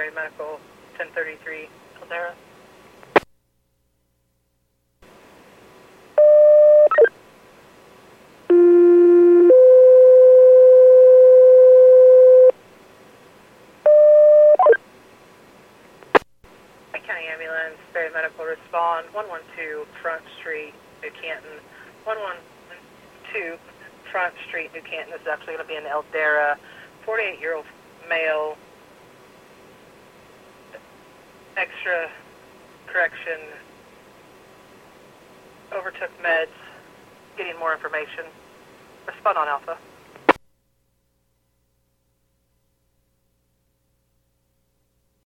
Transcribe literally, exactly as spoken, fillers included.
Barry Medical, ten thirty-three, Caldera. County Ambulance, Barry Medical, respond, one one two Front Street, New Canton, one one two Front Street, New Canton. This is actually going to be in Eldera. forty-eight-year-old male, extra correction, overtook meds, getting more information. Respond on Alpha.